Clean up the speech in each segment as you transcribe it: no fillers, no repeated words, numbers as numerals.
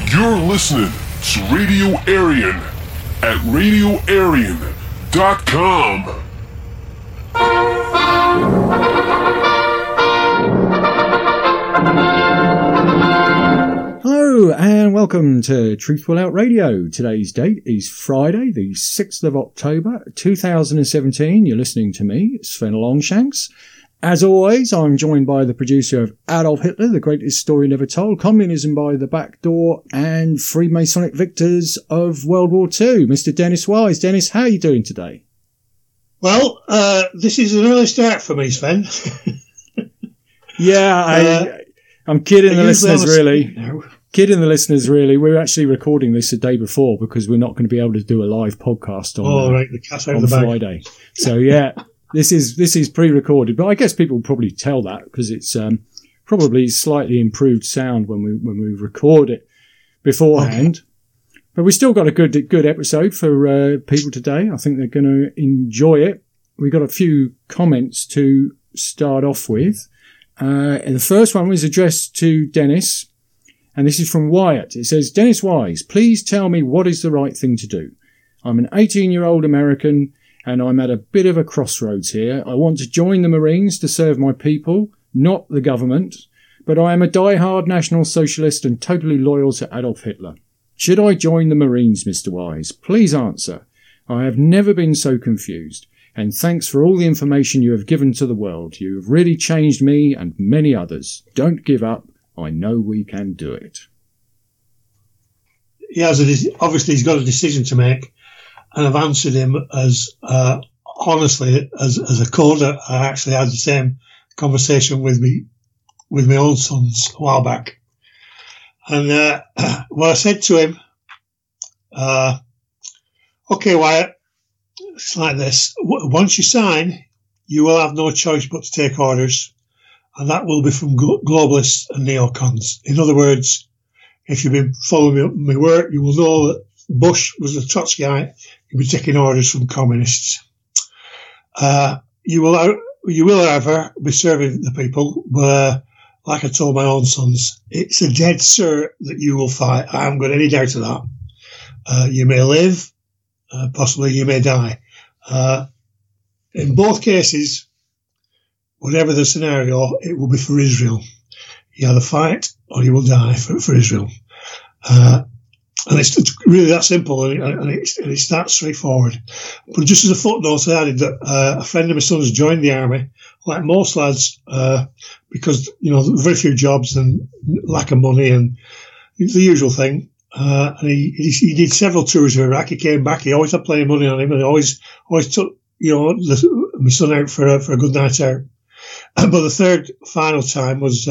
You're listening to Radio Aryan at RadioAryan.com. Hello and welcome to Truthful Out Radio. Today's date is Friday, the 6th of October 2017. You're listening to me, Sven Longshanks. As always, I'm joined by the producer of Adolf Hitler, the greatest story never told, Communism by the Back Door, and Freemasonic Victors of World War II, Mr. Dennis Wise. Dennis, how are you doing today? Well, this is an early start for me, Sven. Yeah, I'm kidding the listeners, really. Kidding the listeners, really. We're actually recording this the day before because we're not going to be able to do a live podcast on, the cat's out of the bag. Friday. So, yeah. This is pre-recorded, but I guess people will probably tell that because it's probably slightly improved sound when we record it beforehand. Okay. But we still got a good episode for people today. I think they're going to enjoy it. We got a few comments to start off with, and the first one was addressed to Dennis, and this is from Wyatt. It says, "Dennis Wise, please tell me what is the right thing to do. I'm an 18-year-old American." And I'm at a bit of a crossroads here. I want to join the Marines to serve my people, not the government, but I am a die-hard National Socialist and totally loyal to Adolf Hitler. Should I join the Marines, Mr. Wise? Please answer. I have never been so confused. And thanks for all the information you have given to the world. You have really changed me and many others. Don't give up. I know we can do it. Yeah, obviously he's got a decision to make. And I've answered him as honestly as a coder. I actually had the same conversation with my own sons a while back. And what I said to him, okay, Wyatt, it's like this. Once you sign, you will have no choice but to take orders. And that will be from globalists and neocons. In other words, if you've been following my work, you will know that Bush was a Trotskyite. You'll be taking orders from communists. You will, however, be serving the people, but like I told my own sons, it's a dead cert that you will fight. I haven't got any doubt of that. You may live, possibly you may die. In both cases, whatever the scenario, it will be for Israel. You either fight or you will die for Israel. And it's really that simple, and it's that straightforward. But just as a footnote, I added that a friend of my son's joined the army, like most lads, because, very few jobs and lack of money and the usual thing. And he did several tours of Iraq. He came back. He always had plenty of money on him, and he always took, my son out for a good night out. But the third final time was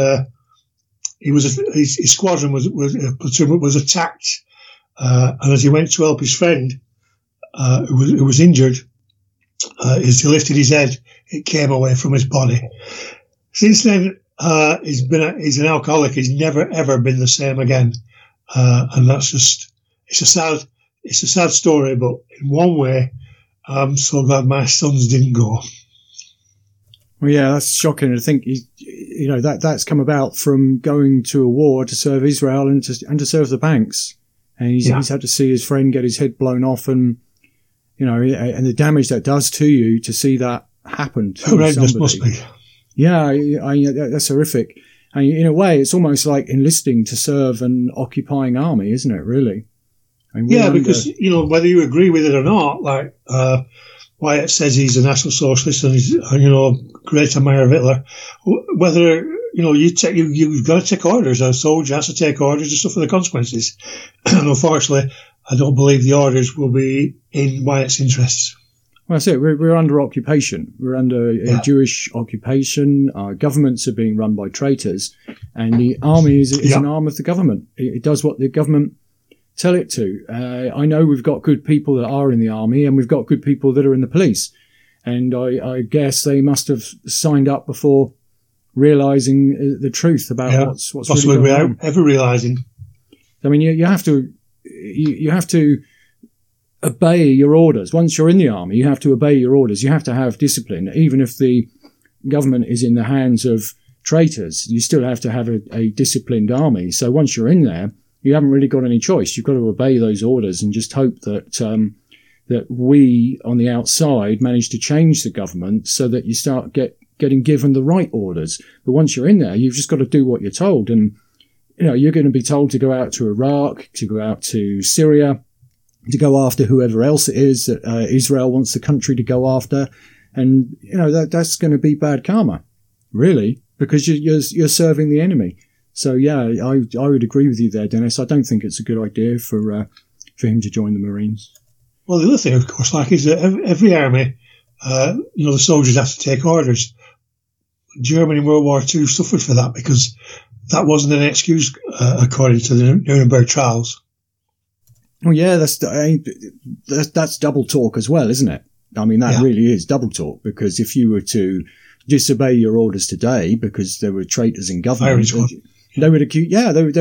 his squadron was attacked. And as he went to help his friend, who was injured, as he lifted his head, it came away from his body. Since then, he's an alcoholic. He's never ever been the same again. And that's just, it's a sad story, but in one way, I'm so glad my sons didn't go. Well, yeah, that's shocking. I think that's come about from going to a war to serve Israel and to serve the banks. And he's had to see his friend get his head blown off, and and the damage that does to you to see that happen to somebody. Must be. Yeah, that's horrific. And in a way, it's almost like enlisting to serve an occupying army, isn't it? Really? Because whether you agree with it or not, like Wyatt says he's a National Socialist and he's great admirer of Hitler. Whether you've got to take orders. A soldier has to take orders and suffer the consequences. And unfortunately, I don't believe the orders will be in Wyatt's interests. Well, that's it. We're under occupation. We're under a Jewish occupation. Our governments are being run by traitors, and the army is an arm of the government. It does what the government tell it to. I know we've got good people that are in the army, and we've got good people that are in the police. And I guess they must have signed up before realising the truth about what's possibly really going on. Without ever realising. I mean, you have to obey your orders. Once you're in the army, you have to obey your orders. You have to have discipline. Even if the government is in the hands of traitors, you still have to have a disciplined army. So once you're in there, you haven't really got any choice. You've got to obey those orders and just hope that that we on the outside manage to change the government so that you start getting given the right orders. But once you're in there, you've just got to do what you're told. And, you're going to be told to go out to Iraq, to go out to Syria, to go after whoever else it is that Israel wants the country to go after. And, that's going to be bad karma, really, because you're serving the enemy. So, yeah, I would agree with you there, Dennis. I don't think it's a good idea for him to join the Marines. Well, the other thing, of course, is that every army, the soldiers have to take orders. Germany in World War II suffered for that because that wasn't an excuse, according to the Nuremberg trials. Well, yeah, that's double talk as well, isn't it? I mean, that really is double talk, because if you were to disobey your orders today because there were traitors in government, they would accuse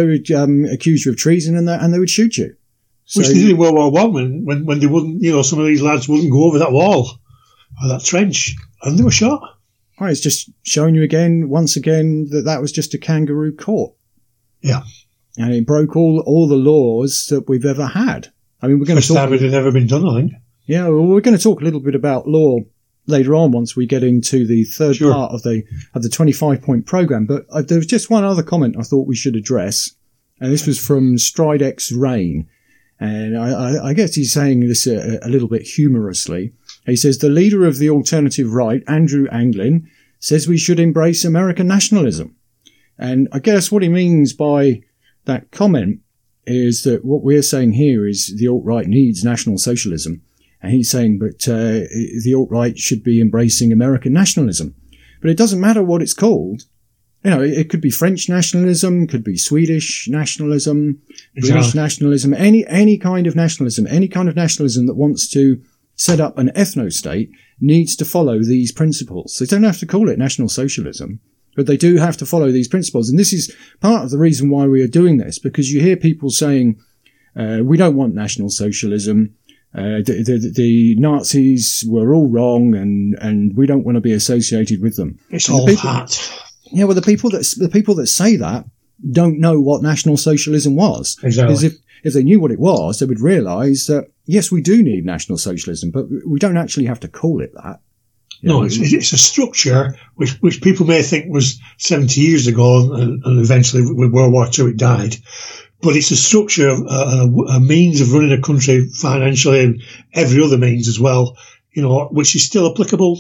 you of treason and they would shoot you. Which they did in World War One when they wouldn't, some of these lads wouldn't go over that wall or that trench, and they were shot. Well, it's just showing you once again, that was just a kangaroo court. Yeah. And it broke all the laws that we've ever had. I mean, we're going to talk. It had never been done, I think. Yeah, well, we're going to talk a little bit about law later on once we get into the third part of the 25-point program. But there was just one other comment I thought we should address, and this was from Stridex Rain. And I guess he's saying this a little bit humorously. He says, the leader of the alternative right, Andrew Anglin, says we should embrace American nationalism. And I guess what he means by that comment is that what we're saying here is the alt-right needs National Socialism. And he's saying, but the alt-right should be embracing American nationalism. But it doesn't matter what it's called. It could be French nationalism, could be Swedish nationalism, British nationalism, any kind of nationalism that wants to set up an ethno-state needs to follow these principles. They don't have to call it National Socialism, but they do have to follow these principles. And this is part of the reason why we are doing this, because you hear people saying, we don't want National Socialism. The Nazis were all wrong and we don't want to be associated with them. It's all that. Yeah, well, the people that say that don't know what National Socialism was. Exactly. Because if they knew what it was, they would realise that, yes, we do need National Socialism, but we don't actually have to call it that. It's a structure which people may think was 70 years ago and eventually with World War II it died. But it's a structure, a means of running a country financially and every other means as well, which is still applicable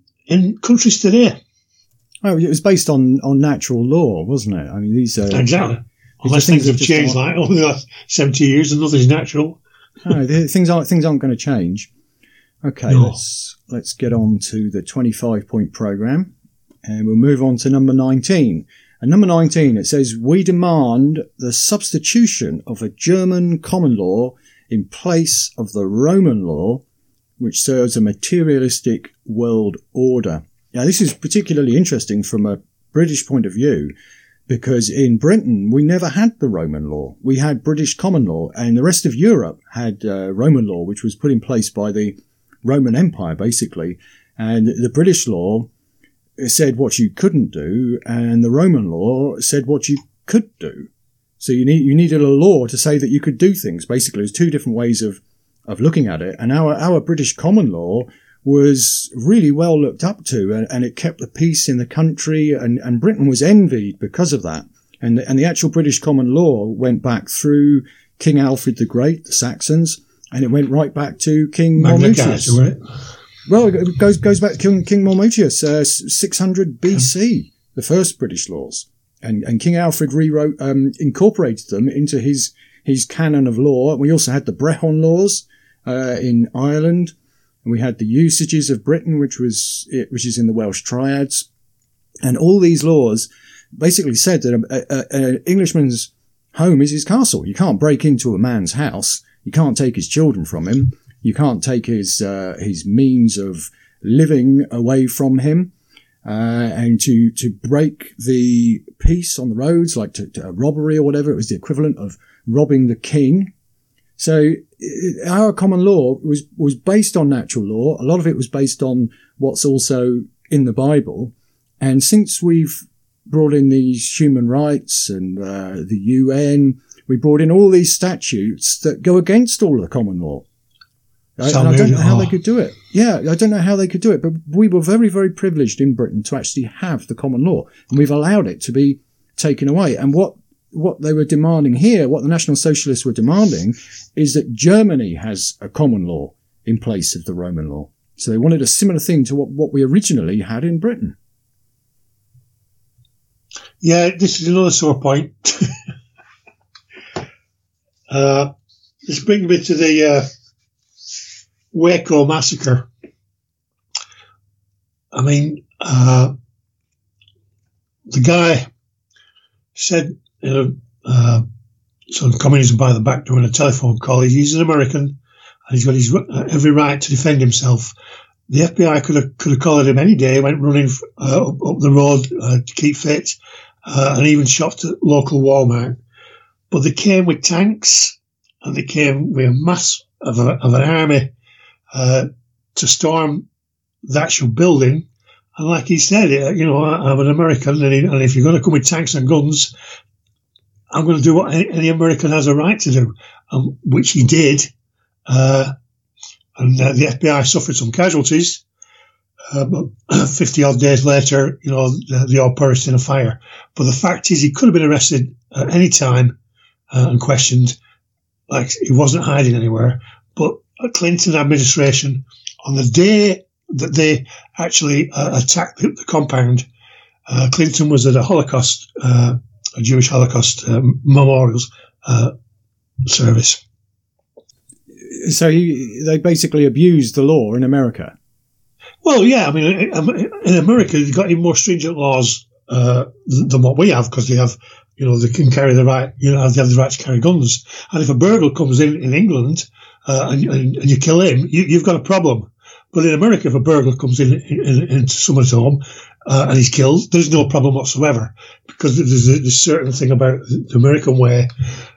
in countries today. Oh, it was based on natural law, wasn't it? I mean, these are... Exactly. Unless things have changed over the last 70 years and nothing's natural. No, things aren't going to change. Okay, no. Let's get on to the 25-point program, and we'll move on to number 19. And number 19, it says, we demand the substitution of a German common law in place of the Roman law, which serves a materialistic world order. Now, this is particularly interesting from a British point of view, because in Britain, we never had the Roman law. We had British common law, and the rest of Europe had Roman law, which was put in place by the Roman Empire, basically. And the British law said what you couldn't do, and the Roman law said what you could do. So you needed a law to say that you could do things. Basically, there's two different ways of looking at it. And our British common law was really well looked up to, and it kept the peace in the country, and Britain was envied because of that. And the actual British common law went back through King Alfred the Great, the Saxons, and it went right back to King Marmoutius. Well, it goes back to King Marmoutius, 600 BC, the first British laws. And King Alfred incorporated them into his canon of law. We also had the Brehon laws in Ireland. And we had the usages of Britain, which is in the Welsh Triads. And all these laws basically said that an Englishman's home is his castle. You can't break into a man's house. You can't take his children from him. You can't take his means of living away from him. And to break the peace on the roads, like to a robbery or whatever, it was the equivalent of robbing the king. So our common law was based on natural law. A lot of it was based on what's also in the Bible. And since we've brought in these human rights and the UN, we brought in all these statutes that go against all of the common law. And I don't know how they could do it. Yeah, I don't know how they could do it, but we were very, very privileged in Britain to actually have the common law, and we've allowed it to be taken away. And what they were demanding here, what the National Socialists were demanding, is that Germany has a common law in place of the Roman law. So they wanted a similar thing to what we originally had in Britain. Yeah, this is another sore point. This brings me to the Waco massacre. I mean, the guy said, sort of communism by the back door in a telephone call. He's an American, and he's got his every right to defend himself. The FBI could have collared him any day. Went running up the road to keep fit, and even shot at local Walmart. But they came with tanks, and they came with a mass of an army to storm the actual building. And like he said, I'm an American, and if you're going to come with tanks and guns, I'm going to do what any American has a right to do, which he did. And the FBI suffered some casualties, but 50 odd days later, they all perished in a fire. But the fact is, he could have been arrested at any time and questioned, like he wasn't hiding anywhere. But Clinton administration, on the day that they actually attacked the compound, Clinton was at a Holocaust, a Jewish Holocaust memorials service. So they basically abused the law in America. Well, yeah, I mean, in America, they've got even more stringent laws than what we have, because they have, they can carry the right, they have the right to carry guns. And if a burglar comes in England and you kill him, you've got a problem. But in America, if a burglar comes into someone's home and he's killed, there's no problem whatsoever, because there's a certain thing about the American way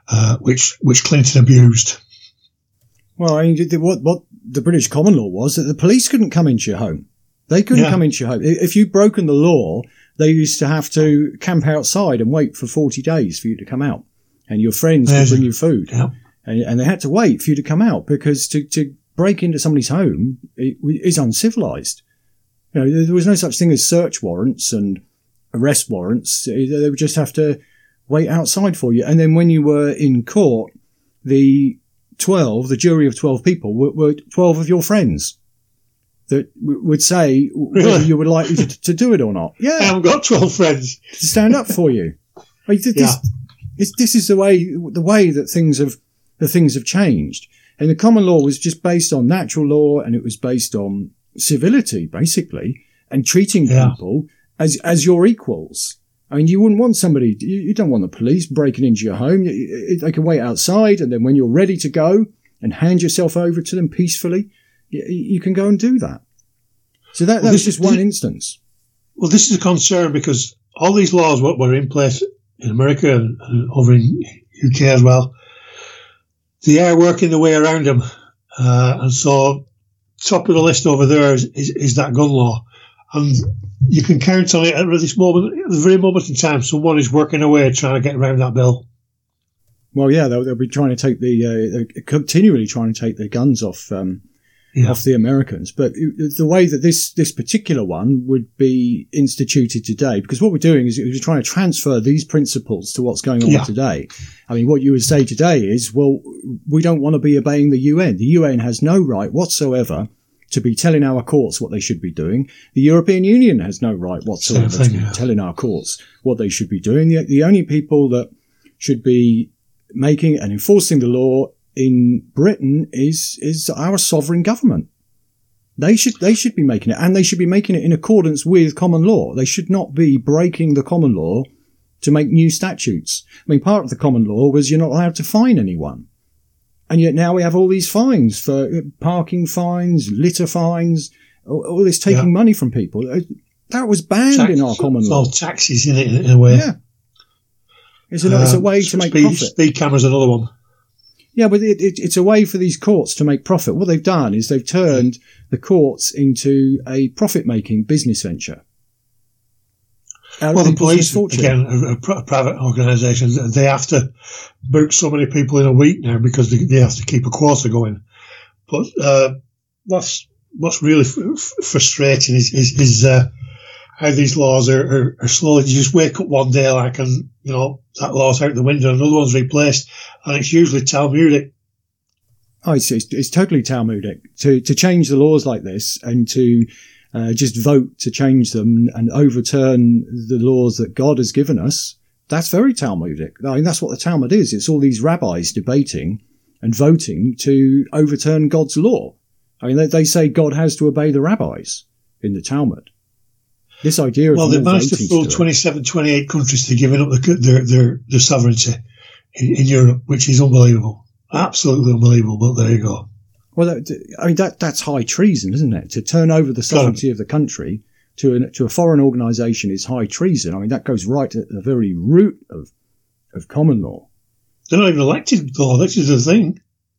which Clinton abused. Well, I mean, what the British common law was that the police couldn't come into your home. They couldn't come into your home. If you'd broken the law, they used to have to camp outside and wait for 40 days for you to come out. And your friends would bring you food. Yeah. And they had to wait for you to come out, because to break into somebody's home is uncivilized. There was no such thing as search warrants and arrest warrants. They would just have to wait outside for you. And then when you were in court, the jury of 12 people were 12 of your friends that would say whether you would like to do it or not. Yeah. I haven't got 12 friends to stand up for you. I mean, this is the way that things have changed. And the common law was just based on natural law, and it was based on civility, basically, and treating people as your equals. I mean, you wouldn't want somebody, you don't want the police breaking into your home. They can wait outside, and then when you're ready to go and hand yourself over to them peacefully, you can go and do that. So that was just one instance. Well, this is a concern, because all these laws were in place in America and over in UK as well. They are working their way around them. And so top of the list over there is that gun law. And you can count on it at this moment, at the very moment in time, someone is working away trying to get around that bill. Well, yeah, they'll be trying to take continually trying to take the guns off the Americans. But the way that this particular one would be instituted today, because what we're doing is we're trying to transfer these principles to what's going on today. I mean, what you would say today is, well, we don't want to be obeying the UN. The UN has no right whatsoever to be telling our courts what they should be doing. The European Union has no right whatsoever to be telling our courts what they should be doing. The only people that should be making and enforcing the law in Britain is our sovereign government. They should be making it, and they should be making it in accordance with common law. They should not be breaking the common law to make new statutes. I mean, part of the common law was you're not allowed to fine anyone. And yet now we have all these fines for parking fines, litter fines, all this taking money from people. That was banned in our common law. It's all taxes in it, in a way. Yeah. It's a way to make profit. Speed camera's another one. Yeah, but it's a way for these courts to make profit. What they've done is they've turned the courts into a profit-making business venture. out Well, of the people's police, misfortune. again, a private organisation, they have to book so many people in a week now because they have to keep a quota going. But what's really frustrating is how these laws are slowly. You just wake up one day like, and that law's out the window, another one's replaced, and it's usually Talmudic. Oh, it's totally Talmudic to change the laws like this and to just vote to change them and overturn the laws that God has given us. That's very Talmudic. I mean, that's what the Talmud is. It's all these rabbis debating and voting to overturn God's law. I mean, they say God has to obey the rabbis in the Talmud. This idea of they managed to fool 27, 28 countries to giving up their sovereignty in Europe, which is unbelievable. Absolutely unbelievable, but there you go. Well, that's high treason, isn't it? To turn over the sovereignty of the country to a foreign organisation is high treason. I mean, that goes right at the very root of common law. They're not even elected, though. This is the thing.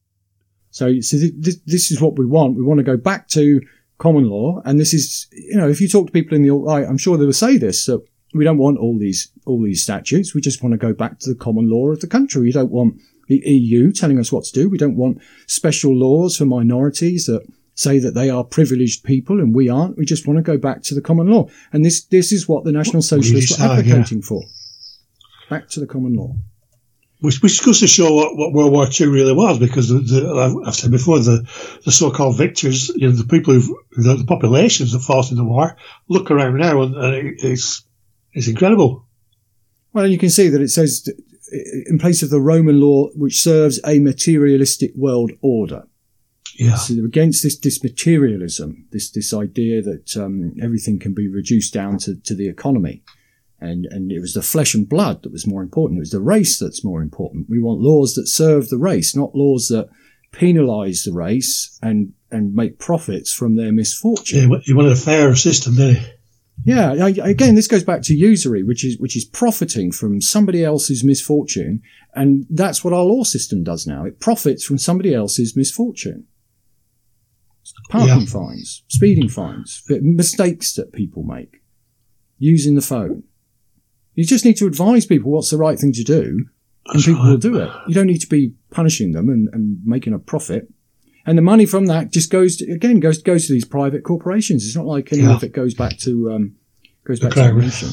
So this is what we want. We want to go back to common law, and this is, if you talk to people in the alt-right, I'm sure they will say this. So we don't want all these statutes. We just want to go back to the common law of the country. We don't want the EU telling us what to do. We don't want special laws for minorities that say that they are privileged people and we aren't. We just want to go back to the common law. And this is what the National Socialists are advocating for. Back to the common law. Which goes to show what World War II really was, because I've said before, the so-called victors, the people the populations that fought in the war, look around now and it's incredible. Well, and you can see that it says, in place of the Roman law, which serves a materialistic world order. Yeah. So against this materialism, this idea that everything can be reduced down to the economy. And it was the flesh and blood that was more important. It was the race that's more important. We want laws that serve the race, not laws that penalise the race and make profits from their misfortune. Yeah, he wanted a fairer system, didn't he? Yeah, again, this goes back to usury, which is profiting from somebody else's misfortune, and that's what our law system does now. It profits from somebody else's misfortune. Parking fines, speeding fines, mistakes that people make, using the phone. You just need to advise people what's the right thing to do, and people will do it. You don't need to be punishing them and making a profit. And the money from that just goes to these private corporations. It's not like any of it goes back to the nation.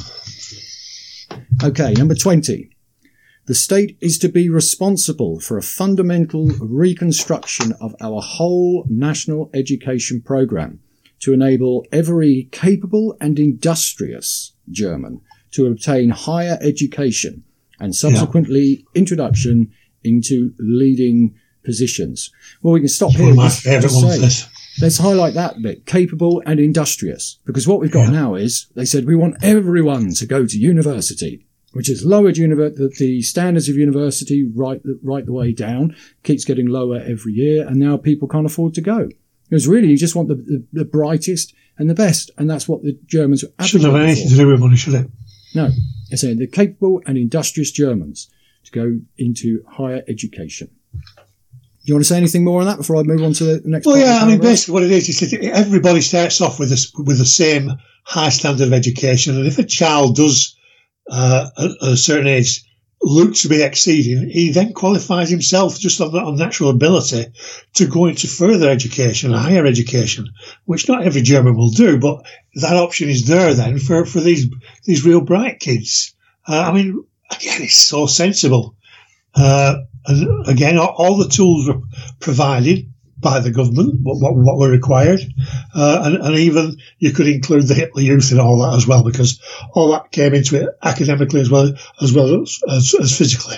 Okay, number 20. The state is to be responsible for a fundamental reconstruction of our whole national education program to enable every capable and industrious German to obtain higher education and subsequently introduction into leading positions. Well, we can stop here. Let's highlight that bit, capable and industrious, because what we've got now is, they said, we want everyone to go to university, which has lowered the standards of university right the way down, keeps getting lower every year, and now people can't afford to go. Because really, you just want the brightest and the best, and that's what the Germans are advocating. Shouldn't have anything to do with money, should it? No. They're saying the capable and industrious Germans to go into higher education. Do you want to say anything more on that before I move on to the next part? Well, yeah, I mean, basically what it is that everybody starts off with the same high standard of education, and if a child does, at a certain age, look to be exceeding, he then qualifies himself just on natural ability to go into further education, higher education, which not every German will do, but that option is there then for these real bright kids. I mean, again, it's so sensible. And again, all the tools were provided by the government, what were required, and even you could include the Hitler Youth in all that as well, because all that came into it academically as well as physically.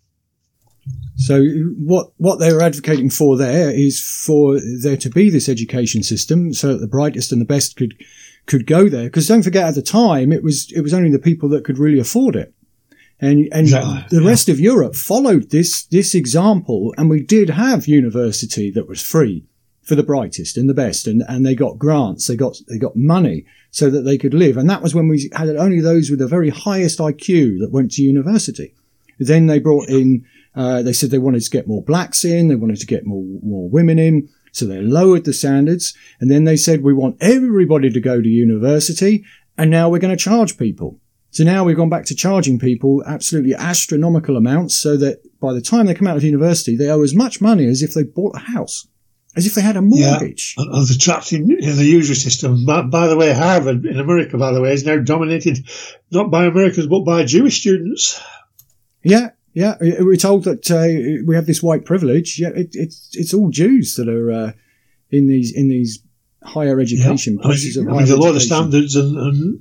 So what they were advocating for there is for there to be this education system so that the brightest and the best could go there. Because don't forget, at the time it was only the people that could really afford it. And exactly. The rest of Europe followed this example, and we did have university that was free for the brightest and the best, and they got grants, they got money so that they could live. And that was when we had only those with the very highest IQ that went to university. Then they brought in, they said they wanted to get more blacks in, they wanted to get more women in, so they lowered the standards. And then they said, we want everybody to go to university, and now we're going to charge people. So now we've gone back to charging people absolutely astronomical amounts so that by the time they come out of university, they owe as much money as if they bought a house, as if they had a mortgage. Yeah, and they're trapped in the usury system. By the way, Harvard in America, by the way, is now dominated not by Americans but by Jewish students. Yeah. We're told that we have this white privilege. Yeah, it's all Jews that are in these higher education places. I mean, the lower the standards, and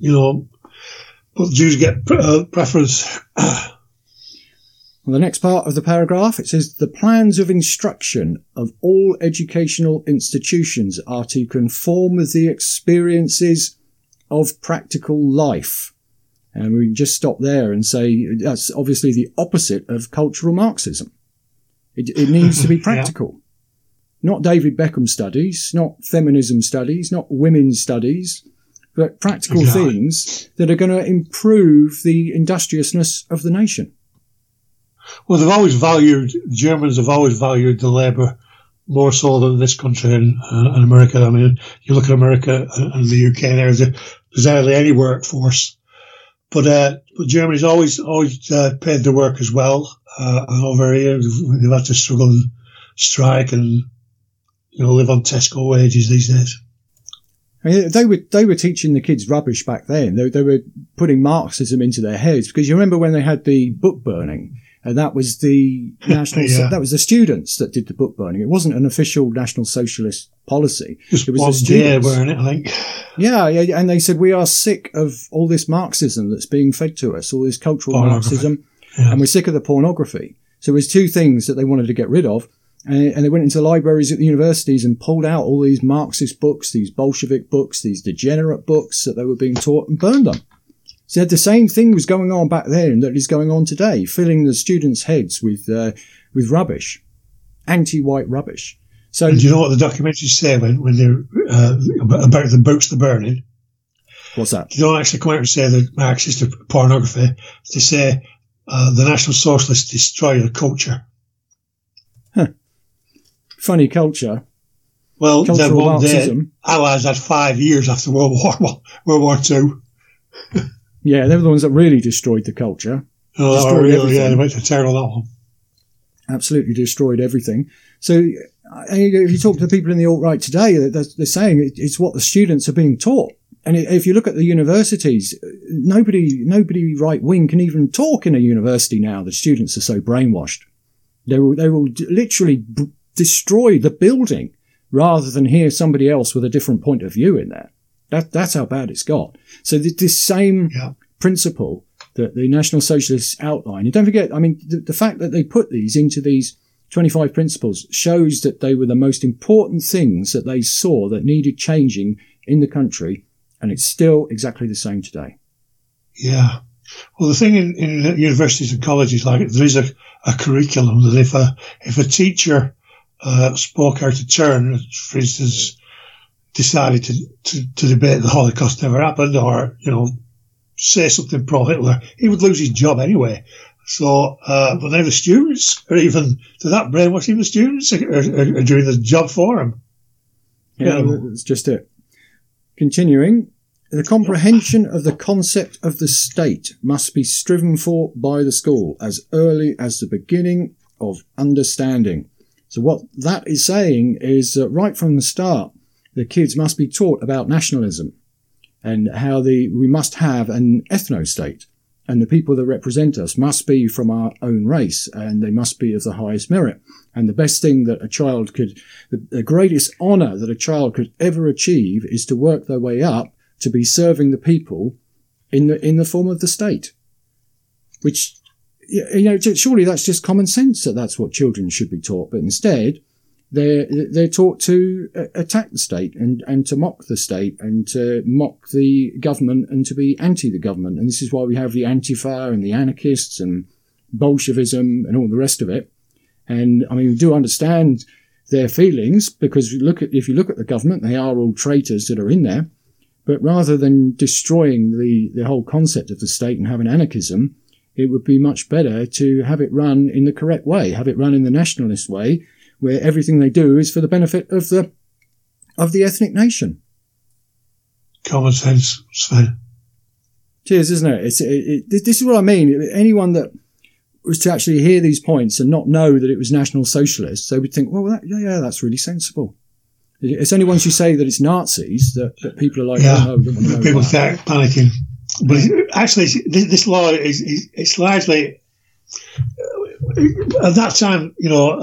but Jews get preference. Well, the next part of the paragraph, it says, the plans of instruction of all educational institutions are to conform with the experiences of practical life. And we can just stop there and say that's obviously the opposite of cultural Marxism. It needs to be practical. Not David Beckham studies, not feminism studies, not women's studies, but practical things that are going to improve the industriousness of the nation. Well, Germans have always valued the labour more so than this country and America. I mean, you look at America and the UK, there's hardly any workforce. But Germany's always paid their work as well. And over here, they've had to struggle and strike and, live on Tesco wages these days. I mean, they were teaching the kids rubbish back then. They were putting Marxism into their heads, because you remember when they had the book burning, and that was the national, that was the students that did the book burning. It wasn't an official National Socialist policy. Just it was one the students. day, weren't it, I think? Yeah, and they said, we are sick of all this Marxism that's being fed to us, all this cultural Marxism, and we're sick of the pornography. So there's two things that they wanted to get rid of. And they went into the libraries at the universities and pulled out all these Marxist books, these Bolshevik books, these degenerate books that they were being taught, and burned them. So the same thing was going on back then that is going on today, filling the students' heads with rubbish, anti-white rubbish. So, and do you know what the documentaries say when they're about the books they're burning? What's that? They don't actually come out and say that Marxist pornography. They say the National Socialists destroy the culture. Huh. Funny culture. Well, then one Marxism. Day, Allies had 5 years after World War II. Yeah, they were the ones that really destroyed the culture. Oh, really? Yeah, they went to tear on that one. Absolutely destroyed everything. So, if you talk to people in the alt-right today, they're saying it's what the students are being taught. And if you look at the universities, nobody right-wing can even talk in a university now. The students are so brainwashed. They will literally destroy the building rather than hear somebody else with a different point of view in there. That's how bad it's got. So this same principle that the National Socialists outline, and don't forget, I mean, the fact that they put these into these 25 principles shows that they were the most important things that they saw that needed changing in the country, and it's still exactly the same today. Yeah. Well, the thing in universities and colleges, like, there is a curriculum that if a teacher spoke out of turn, for instance, decided to debate the Holocaust never happened, or say something pro-Hitler, he would lose his job anyway. So, but now the students are even to that brainwash. Even the students are doing the job for him. Yeah, that's just it. Continuing. The comprehension of the concept of the state must be striven for by the school as early as the beginning of understanding. So what that is saying is that right from the start, the kids must be taught about nationalism and how we must have an ethno-state, and the people that represent us must be from our own race, and they must be of the highest merit. And the best thing that a child could, the greatest honour that a child could ever achieve is to work their way up to be serving the people in the form of the state. Which, surely that's just common sense that that's what children should be taught. But instead, they're taught to attack the state and to mock the state and to mock the government and to be anti the government. And this is why we have the Antifa and the anarchists and Bolshevism and all the rest of it. And I mean, we do understand their feelings, because if you look at the government, they are all traitors that are in there. But rather than destroying the whole concept of the state and having anarchism, it would be much better to have it run in the correct way, have it run in the nationalist way, where everything they do is for the benefit of the ethnic nation. Common sense, Sven. Cheers, isn't it? This is what I mean. Anyone that was to actually hear these points and not know that it was National Socialists, they would think, well, that's really sensible. It's only once you say that it's Nazis that people are like, oh, no, people start panicking. But actually, this law it's largely at that time,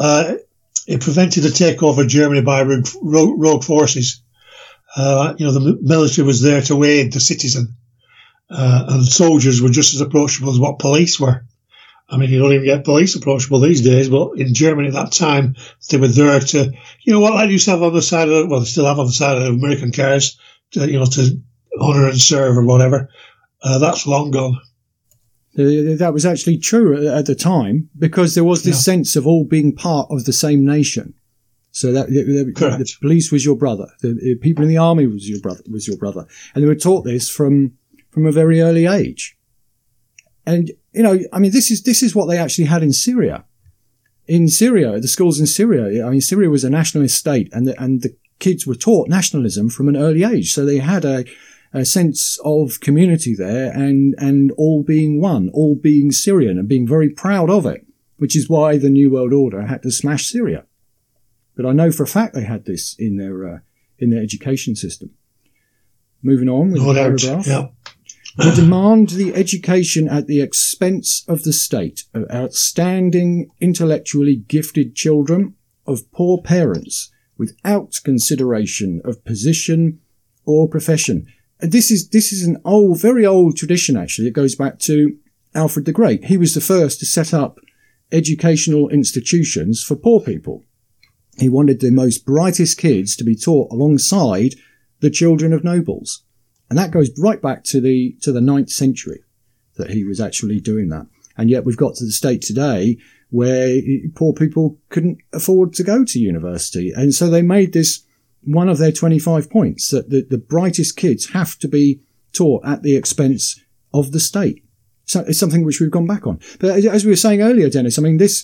it prevented the takeover of Germany by rogue forces. The military was there to aid the citizen, and soldiers were just as approachable as what police were. I mean, you don't even get police approachable these days, but in Germany at that time, they were there to, what they used to have on the side of, they still have on the side of American cars, to honour and serve or whatever. That's long gone. That was actually true at the time, because there was this sense of all being part of the same nation. So that the police was your brother, the people in the army was your brother, and they were taught this from a very early age. And this is what they actually had in Syria. In Syria, the schools in Syria, Syria was a nationalist state, and the kids were taught nationalism from an early age. So they had a sense of community there, and all being one, all being Syrian, and being very proud of it, which is why the New World Order had to smash Syria. But I know for a fact they had this in their education system. Moving on with the paragraph. Yeah. They demand the education at the expense of the state of outstanding, intellectually gifted children of poor parents without consideration of position or profession. And this is an very old tradition, actually. It goes back to Alfred the Great. He was the first to set up educational institutions for poor people. He wanted the most brightest kids to be taught alongside the children of nobles. And that goes right back to the 9th century that he was actually doing that. And yet we've got to the state today where poor people couldn't afford to go to university. And so they made this one of their 25 points, that the brightest kids have to be taught at the expense of the state. So it's something which we've gone back on. But as we were saying earlier, Dennis, this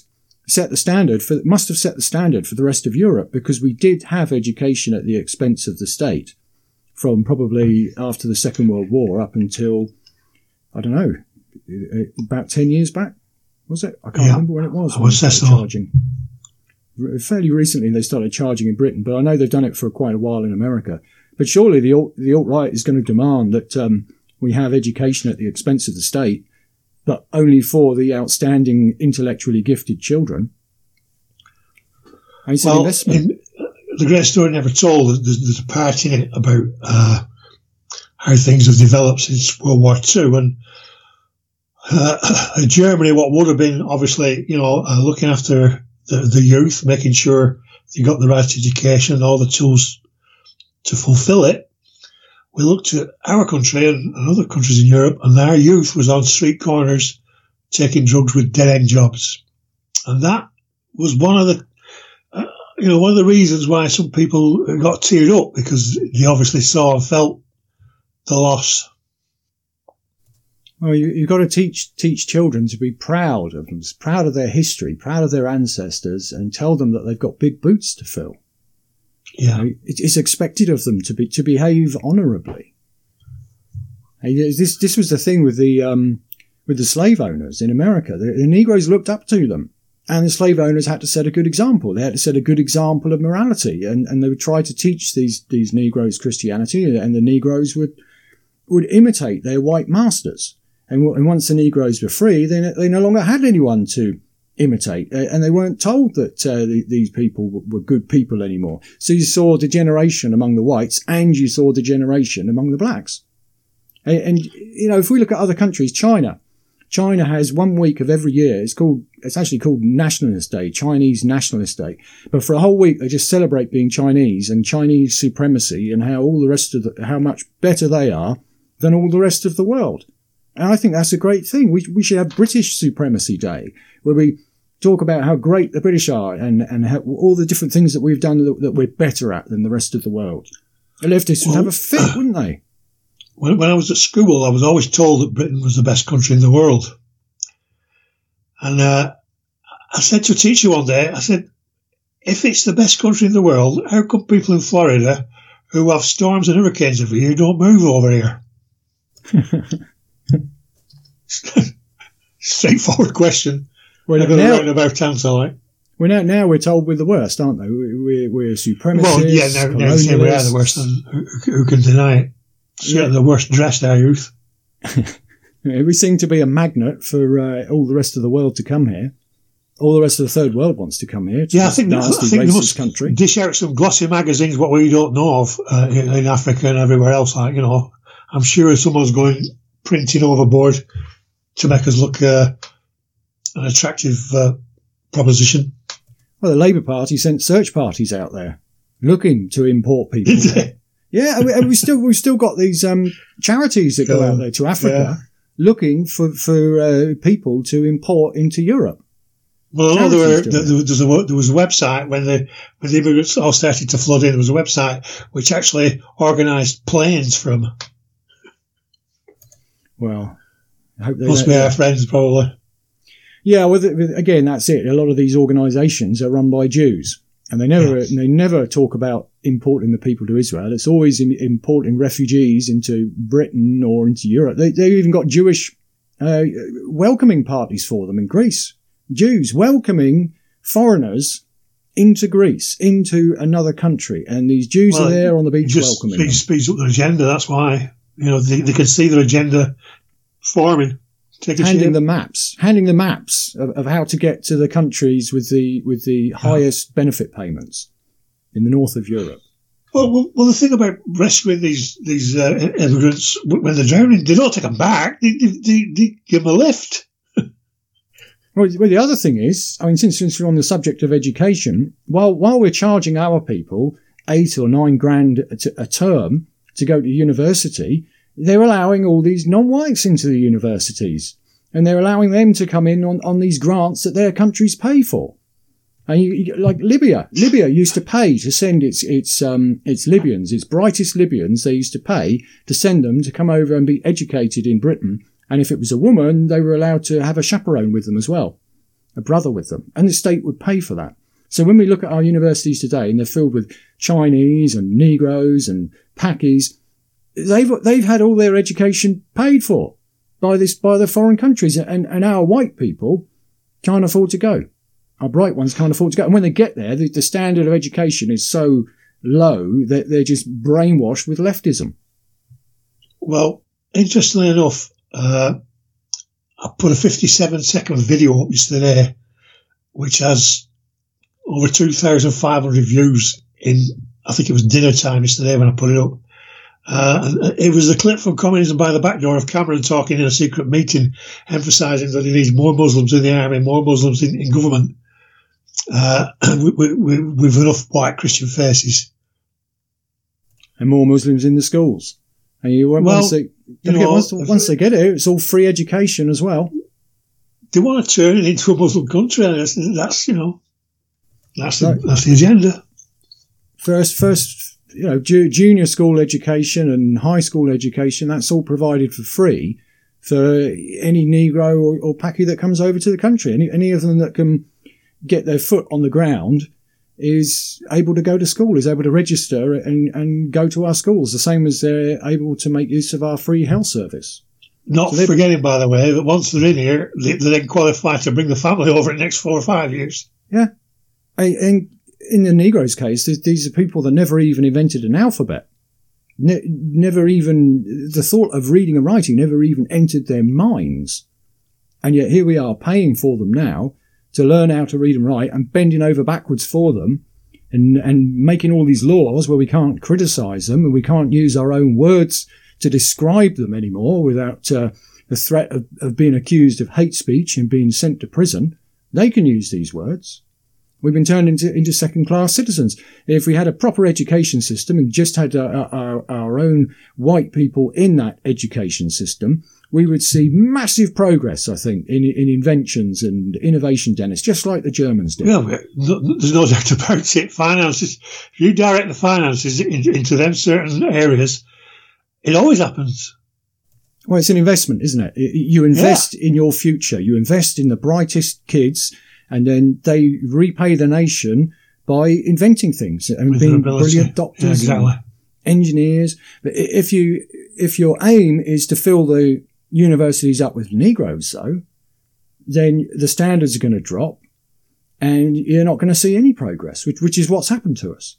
must have set the standard for the rest of Europe, because we did have education at the expense of the state from probably after the Second World War up until, I don't know, about 10 years back, was it? I can't remember when it was. Was that charging? Fairly recently they started charging in Britain, but I know they've done it for quite a while in America. But surely the alt-right is going to demand that we have education at the expense of the state, but only for the outstanding intellectually gifted children. And it's an investment. The Great Story Never Told, there's a part in it about how things have developed since World War II. And Germany, what would have been obviously, looking after the youth, making sure they got the right education and all the tools to fulfill it. We looked at our country and other countries in Europe, and our youth was on street corners taking drugs with dead-end jobs. And that was one of the reasons why some people got teared up, because they obviously saw and felt the loss. Well, you've got to teach children to be proud of them, proud of their history, proud of their ancestors, and tell them that they've got big boots to fill. Yeah, it's expected of them to behave honourably. This was the thing with the slave owners in America. The Negroes looked up to them, and the slave owners had to set a good example. They had to set a good example of morality, and they would try to teach these Negroes Christianity, and the Negroes would imitate their white masters. And once the Negroes were free, they no longer had anyone to imitate, and they weren't told that these people were good people anymore. So you saw degeneration among the whites, and you saw degeneration among the blacks. And if we look at other countries, China has 1 week of every year. It's actually called Nationalist Day, Chinese Nationalist Day. But for a whole week, they just celebrate being Chinese and Chinese supremacy, and how much better they are than all the rest of the world. And I think that's a great thing. We should have British Supremacy Day, where we talk about how great the British are and how, all the different things that we've done that we're better at than the rest of the world. The leftists would have a fit, wouldn't they? When I was at school, I was always told that Britain was the best country in the world. And I said to a teacher one day, I said, if it's the best country in the world, how come people in Florida who have storms and hurricanes every year don't move over here? Straightforward question. Well, I've got a roundabout answer, like. Now we're told we're the worst, aren't they? We're supremacists. Well, yeah, now we say we are the worst, and who can deny it? Certainly the worst dressed our youth. We seem to be a magnet for all the rest of the world to come here. All the rest of the third world wants to come here. Yeah, I think they must country. Dish out some glossy magazines, what we don't know of in Africa and everywhere else. Like, you know, I'm sure someone's going printing overboard to make us look an attractive proposition. Well, the Labour Party sent search parties out there looking to import people. Yeah, and we've still got these charities that go out there to Africa looking for people to import into Europe. Well, I know there was a website when the immigrants all started to flood in. There was a website which actually organised planes from. Well, I hope they must be our friends, probably. Yeah, well, again, that's it. A lot of these organisations are run by Jews, and they never talk about importing the people to Israel. It's always importing refugees into Britain or into Europe. They've even got Jewish welcoming parties for them in Greece. Jews welcoming foreigners into Greece, into another country, and these Jews are there on the beach welcoming them. Speeds up their agenda. That's why they can see their agenda forming. Handing the maps of how to get to the countries with the highest benefit payments in the north of Europe. Well, the thing about rescuing these immigrants when they're drowning, they don't take them back. They give them a lift. Well, the other thing is, I mean, since we're on the subject of education, while we're charging our people $8 or $9 grand a term to go to university, they're allowing all these non-whites into the universities, and they're allowing them to come in on these grants that their countries pay for. And like Libya used to pay to send its Libyans, its brightest Libyans, they used to pay to send them to come over and be educated in Britain. And if it was a woman, they were allowed to have a chaperone with them as well, a brother with them, and the state would pay for that. So when we look at our universities today, and they're filled with Chinese and Negroes and Pakis, they've had all their education paid for by the foreign countries, and our white people can't afford to go. Our bright ones can't afford to go. And when they get there, the standard of education is so low that they're just brainwashed with leftism. Well, interestingly enough, I put a 57-second video up yesterday, which has over 2,500 views in, I think it was dinner time yesterday when I put it up. It was a clip from Communism by the Back Door of Cameron talking in a secret meeting, emphasising that he needs more Muslims in the army, more Muslims in government, with enough white Christian faces. And more Muslims in the schools. And once they get it, it's all free education as well. They want to turn it into a Muslim country, and that's the agenda. First, junior school education and high school education, that's all provided for free for any Negro or Paki that comes over to the country. Any of them that can get their foot on the ground is able to go to school, is able to register and go to our schools, the same as they're able to make use of our free health service. Not forgetting, by the way, that once they're in here, they then qualify to bring the family over in the next 4 or 5 years. Yeah. And in the Negroes' case, these are people that never even invented an alphabet. Never even, the thought of reading and writing never even entered their minds. And yet here we are paying for them now to learn how to read and write, and bending over backwards for them, and making all these laws where we can't criticise them and we can't use our own words to describe them anymore without the threat of being accused of hate speech and being sent to prison. They can use these words. We've been turned into second-class citizens. If we had a proper education system and just had our own white people in that education system, we would see massive progress, I think, in inventions and innovation, Dennis, just like the Germans did. Yeah, there's no doubt about it. Finances, if you direct the finances into them certain areas, it always happens. Well, it's an investment, isn't it? You invest in your future. You invest in the brightest kids, and then they repay the nation by inventing things and with being brilliant doctors, and engineers. But if your aim is to fill the universities up with Negroes, though, then the standards are going to drop and you're not going to see any progress, which is what's happened to us.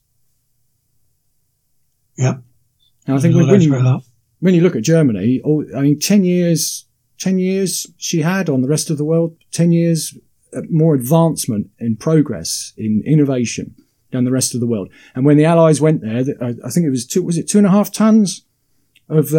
Yeah. And I think when you look at Germany, 10 years she had on the rest of the world, 10 years more advancement in progress, in innovation than the rest of the world. And when the Allies went there, I think it was 2.5 tons of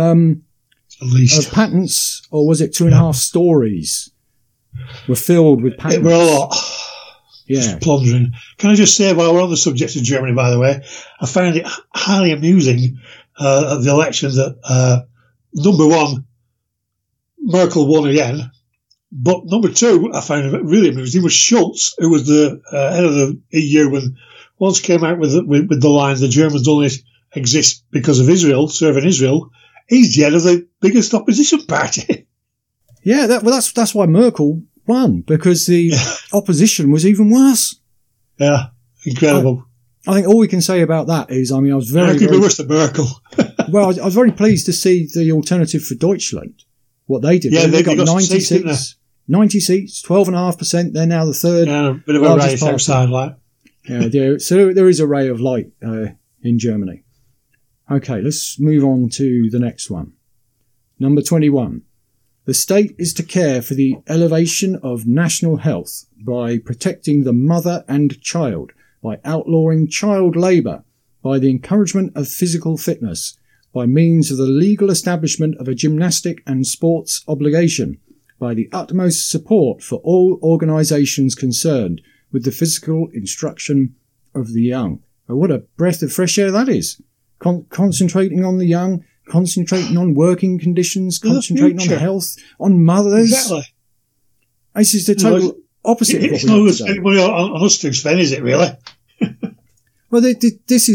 patents, or was it 2.5 stories were filled with patents? It were a lot. Yeah. Just plundering. Can I just say, while we're on the subject of Germany, by the way, I found it highly amusing at the election that, number one, Merkel won again. But number two, I found it really amusing, was Schulz, who was the head of the EU, and once came out with the line, the Germans only exist because of Israel, serving Israel. He's the head of the biggest opposition party. Yeah, that's why Merkel won, because the opposition was even worse. Yeah, incredible. I think all we can say about that is, I was very worse than Merkel. Well, I was very pleased to see the Alternative for Deutschland, what they did. Yeah, they got 90 seats. 90 seats, 12.5%. They're now the third. Yeah, a bit of a race outside, like. Yeah, so there is a ray of light in Germany. Okay, let's move on to the next one. Number 21. The state is to care for the elevation of national health by protecting the mother and child, by outlawing child labour, by the encouragement of physical fitness, by means of the legal establishment of a gymnastic and sports obligation, by the utmost support for all organisations concerned with the physical instruction of the young. Oh, what a breath of fresh air that is. Concentrating on the young, concentrating on working conditions, concentrating on health, on mothers. Exactly. This is the total opposite of what we have today. On us to Sven, is it really? Well, this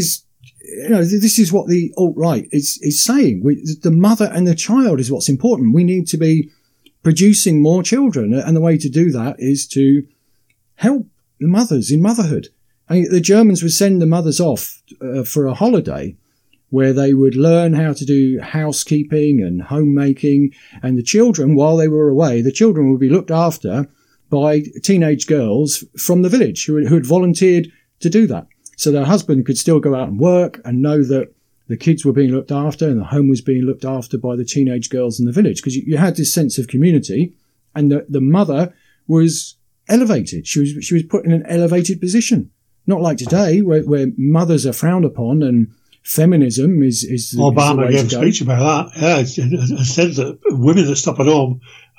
is what the alt-right is saying. The mother and the child is what's important. We need to be producing more children, and the way to do that is to help the mothers in motherhood. The Germans would send the mothers off for a holiday where they would learn how to do housekeeping and homemaking, and the children, while they were away, the children would be looked after by teenage girls from the village who had volunteered to do that. So their husband could still go out and work and know that the kids were being looked after and the home was being looked after by the teenage girls in the village, because you had this sense of community, and the mother was elevated. She was put in an elevated position. Not like today, where mothers are frowned upon and feminism is the Obama way gave a speech about that. Yeah, it said that women that stop at home,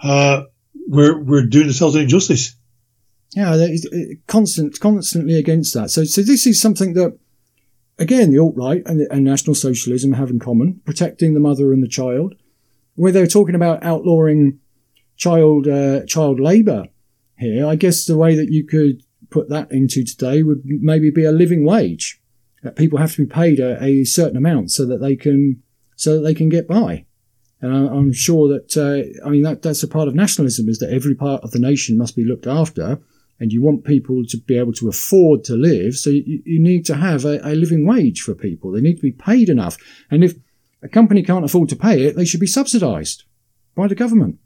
we're doing ourselves an injustice. Yeah, constantly against that. So this is something that, again, the alt-right and National Socialism have in common, protecting the mother and the child, where they're talking about outlawing child labour here. I guess the way that you could put that into today would maybe be a living wage, that people have to be paid a certain amount so that they can get by. And I'm sure that that's a part of nationalism, is that every part of the nation must be looked after, and you want people to be able to afford to live. So you need to have a living wage for people. They need to be paid enough. And if a company can't afford to pay it, they should be subsidised by the government.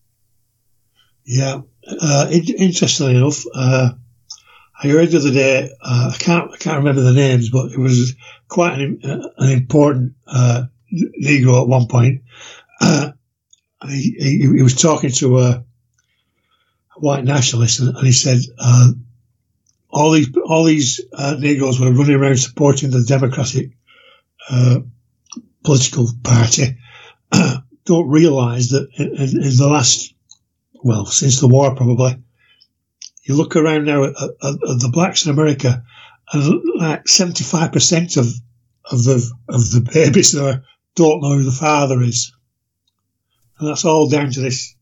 Yeah. Interestingly enough, I heard the other day, I can't remember the names, but it was quite an important Negro at one point. He was talking to a white nationalist, and he said all these Negroes were running around supporting the Democratic political party. Don't realise that in the last, since the war probably, you look around now at the blacks in America, and like 75% of the babies there don't know who the father is, and that's all down to this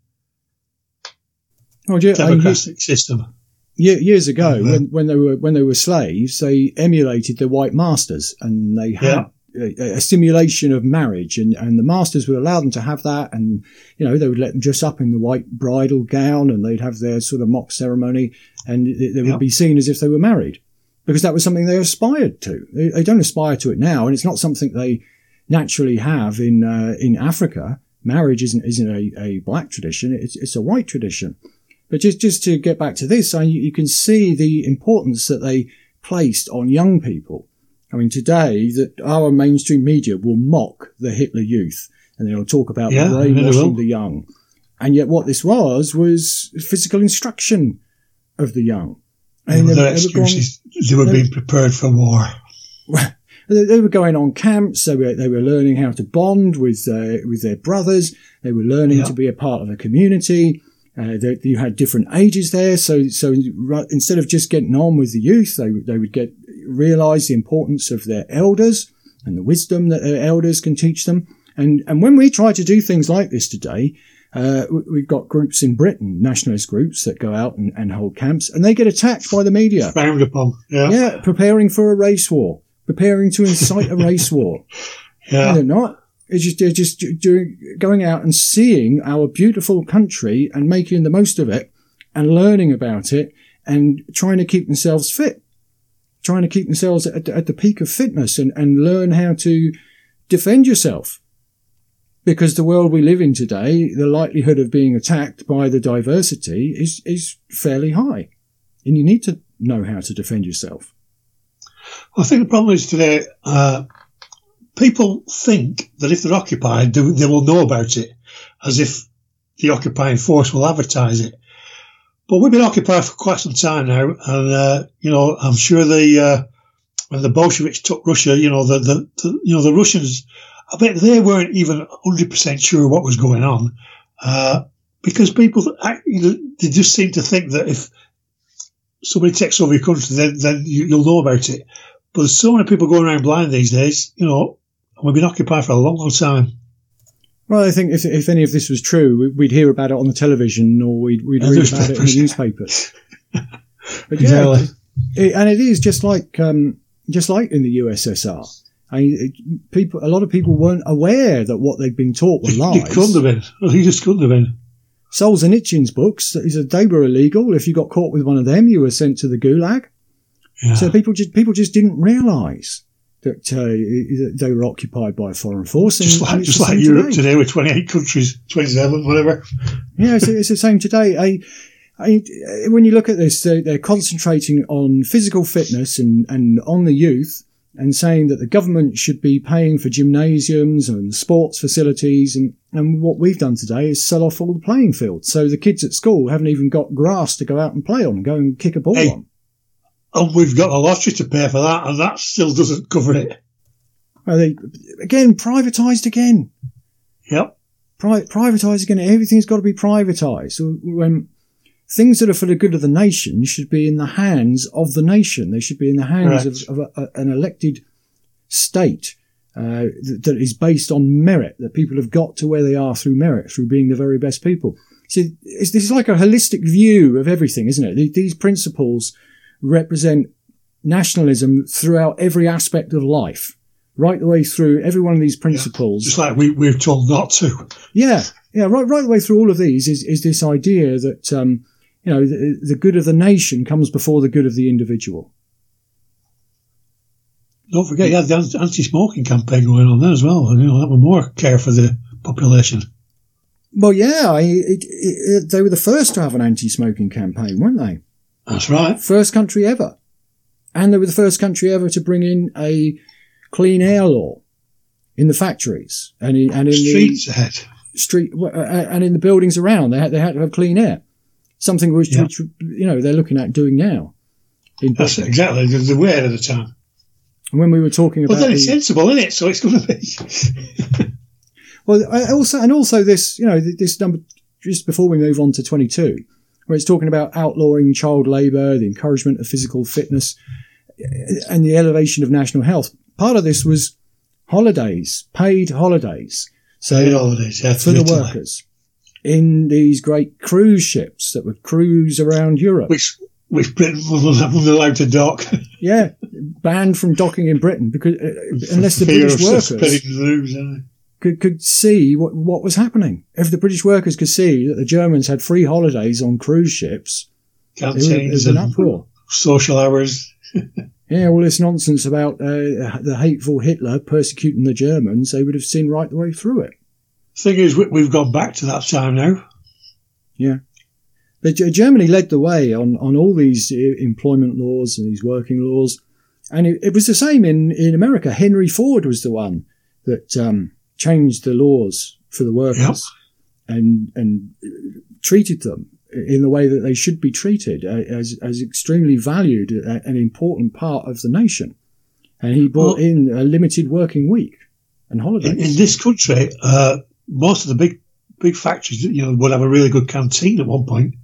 democratic system. Years ago, when they were slaves, they emulated their white masters, and they had a simulation of marriage, and the masters would allow them to have that, and they would let them dress up in the white bridal gown, and they'd have their sort of mock ceremony, and they would be seen as if they were married, because that was something they aspired to. They don't aspire to it now, and it's not something they naturally have in Africa. marriage isn't a black tradition; it's a white tradition. But just to get back to this, you can see the importance that they placed on young people. I mean, today that our mainstream media will mock the Hitler Youth, and they'll talk about brainwashing the young. And yet, what this was physical instruction of the young. And they were being prepared for war. They were going on camps. They were learning how to bond with their brothers. They were learning to be a part of a community. You had different ages there. So instead of just getting on with the youth, they would realise the importance of their elders and the wisdom that their elders can teach them. And when we try to do things like this today, we've got groups in Britain, nationalist groups that go out and hold camps, and they get attacked by the media. Frowned upon. Yeah, preparing for a race war, preparing to incite a race war. Yeah. And they're not. They're just going out and seeing our beautiful country and making the most of it and learning about it and trying to keep themselves fit, trying to keep themselves at the peak of fitness and learn how to defend yourself. Because the world we live in today, the likelihood of being attacked by the diversity is fairly high. And you need to know how to defend yourself. I think the problem is today, people think that if they're occupied, they will know about it, as if the occupying force will advertise it. But we've been occupied for quite some time now, and I'm sure when the Bolsheviks took Russia, the Russians, I bet they weren't even 100% sure what was going on, because people, they just seem to think that if somebody takes over your country, then you'll know about it. But there's so many people going around blind these days, we've been occupied for a long, long time. Well, I think if any of this was true, we'd hear about it on the television or we'd read about it in the newspapers. But exactly. And it is just like in the USSR. A lot of people weren't aware that what they'd been taught were lies. It couldn't have been. He just couldn't have been. Solzhenitsyn's books, they were illegal. If you got caught with one of them, you were sent to the Gulag. Yeah. So people just didn't realise that they were occupied by a foreign force. Just like Europe today with 28 countries, 27, whatever. Yeah, it's the same today. When you look at this, they're concentrating on physical fitness and on the youth, and saying that the government should be paying for gymnasiums and sports facilities. And what we've done today is sell off all the playing fields. So the kids at school haven't even got grass to go out and play on, go and kick a ball on. And we've got a lottery to pay for that, and that still doesn't cover it. Well, privatised again. Yep. Privatised again. Everything's got to be privatised. So when things that are for the good of the nation should be in the hands of the nation. They should be in the hands of an elected state that is based on merit, that people have got to where they are through merit, through being the very best people. See, this is like a holistic view of everything, isn't it? These principles represent nationalism throughout every aspect of life, right the way through every one of these principles. Just like we're told not to. Yeah, right the way through all of these is this idea that the good of the nation comes before the good of the individual. Don't forget, you had the anti-smoking campaign going on there as well. That was more care for the population. Well, yeah, they were the first to have an anti-smoking campaign, weren't they? That's right. First country ever. And they were the first country ever to bring in a clean air law in the factories and in streets and in the buildings around. They had to have clean air. Something which they're looking at doing now. That's exactly the way ahead of the time. And when we were talking about, then it's sensible, isn't it? So it's going to be. Well, also this, this number just before we move on to 22, where it's talking about outlawing child labour, the encouragement of physical fitness, and the elevation of national health. Part of this was holidays, paid holidays. So paid holidays, for the workers in these great cruise ships that would cruise around Europe. Which Britain wasn't allowed to dock. Yeah, banned from docking in Britain because unless the British workers could see what was happening. If the British workers could see that the Germans had free holidays on cruise ships, it was an uproar. Social hours. Yeah, all this nonsense about the hateful Hitler persecuting the Germans, they would have seen right the way through it. Thing is, we've gone back to that time now. Yeah. But Germany led the way on all these employment laws and these working laws. And it was the same in America. Henry Ford was the one that changed the laws for the workers and treated them in the way that they should be treated as extremely valued and important part of the nation. And he brought in a limited working week and holidays. In this country, most of the big factories, would have a really good canteen at one point.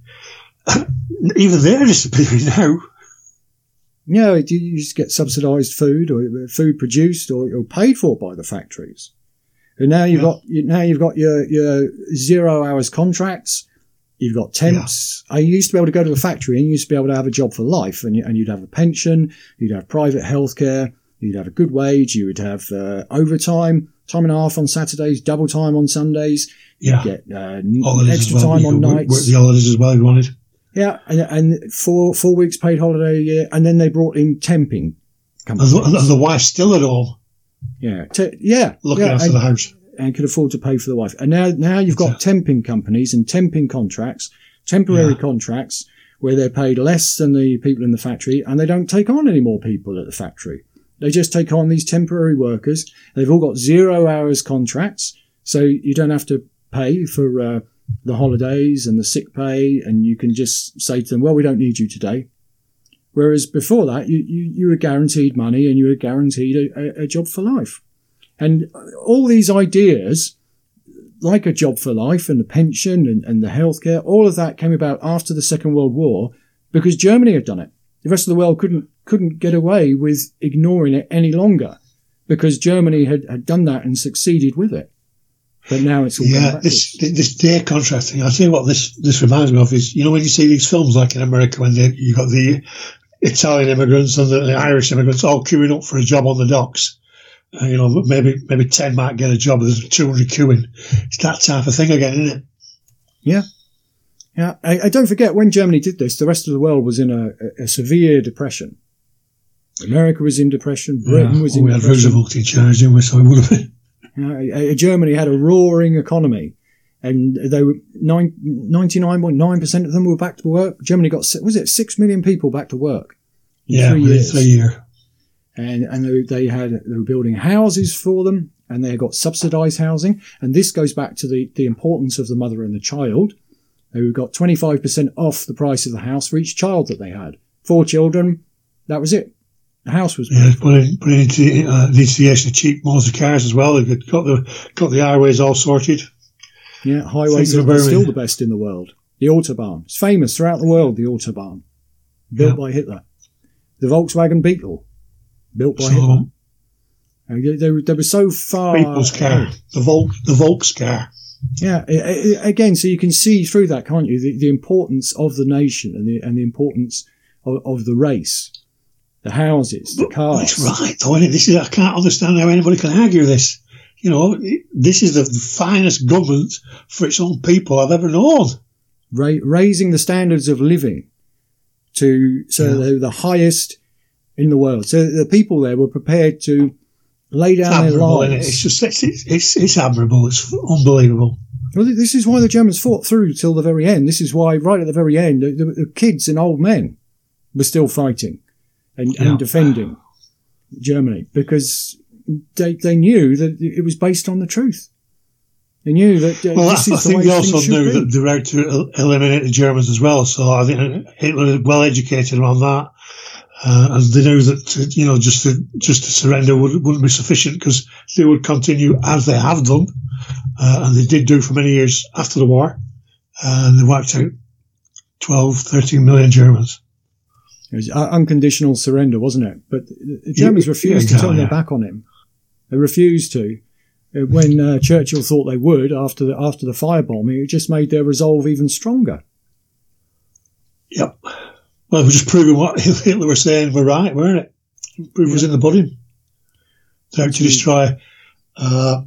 Even they're disappearing now. Yeah, you just get subsidised food or food produced or paid for by the factories. And now you've got your 0 hours contracts. You've got temps. I used to be able to go to the factory and you used to be able to have a job for life, and you'd have a pension, you'd have private healthcare, you'd have a good wage, you would have overtime, time and a half on Saturdays, double time on Sundays. You'd get extra time on nights. Work the holidays as well if you wanted. Yeah, and 4 weeks paid holiday a year, and then they brought in temping companies. And the wife's still at home. Yeah, looking after the house. And could afford to pay for the wife. And now you've got temping companies and temping contracts, temporary contracts, where they're paid less than the people in the factory, and they don't take on any more people at the factory. They just take on these temporary workers. They've all got 0 hours contracts, so you don't have to pay for the holidays and the sick pay, and you can just say to them, well, we don't need you today. Whereas before that, you were guaranteed money and you were guaranteed a job for life. And all these ideas, like a job for life and the pension and the healthcare, all of that came about after the Second World War because Germany had done it. The rest of the world couldn't get away with ignoring it any longer because Germany had done that and succeeded with it. But now it's all gone backwards. This day contract thing, I'll tell you what this reminds me of is, when you see these films like in America when you got the Italian immigrants and the Irish immigrants all queuing up for a job on the docks. Maybe 10 might get a job. There's 200 queuing. It's that type of thing again, isn't it? Yeah. Yeah. I don't forget when Germany did this, the rest of the world was in a severe depression. America was in depression. Britain was in depression. We had Roosevelt in charge, didn't we? So it would have been. Germany had a roaring economy, and they were 99.9% of them were back to work. Germany got 6 million people back to work in 3 years. 3 years. And they were building houses for them, and they got subsidised housing. And this goes back to the importance of the mother and the child. They got 25% off the price of the house for each child that they had. 4 children, that was it. The house was put into the installation of cheap motor cars as well. They've got the highways all sorted. Yeah, highways are still the best in the world. The Autobahn. It's famous throughout the world, the Autobahn. Built by Hitler. The Volkswagen Beetle. Built by Hitler. They were so far. People's car. The Volks car. Yeah, again, so you can see through that, can't you? The importance of the nation and the importance of the race. The houses, the cars. It's right, though, isn't it? I can't understand how anybody can argue this. This is the finest government for its own people I've ever known. Raising the standards of living they're the highest in the world. So the people there were prepared to lay down their lives. It's admirable. It's unbelievable. Well, this is why the Germans fought through till the very end. This is why, right at the very end, the kids and old men were still fighting and defending Germany because they knew that it was based on the truth. They knew that this is the way things should be. I think they also knew that they were out to eliminate the Germans as well. So I think Hitler was well educated on that. And they knew that, just to surrender wouldn't be sufficient because they would continue as they have done. And they did do for many years after the war. And they wiped out 12, 13 million Germans. It was unconditional surrender, wasn't it? But the Germans refused to turn their back on him. They refused to. When Churchill thought they would after the firebombing, it just made their resolve even stronger. Yep. Well, we're just proving what Hitler was saying were right, weren't it? Proof was in the pudding. They're out to destroy the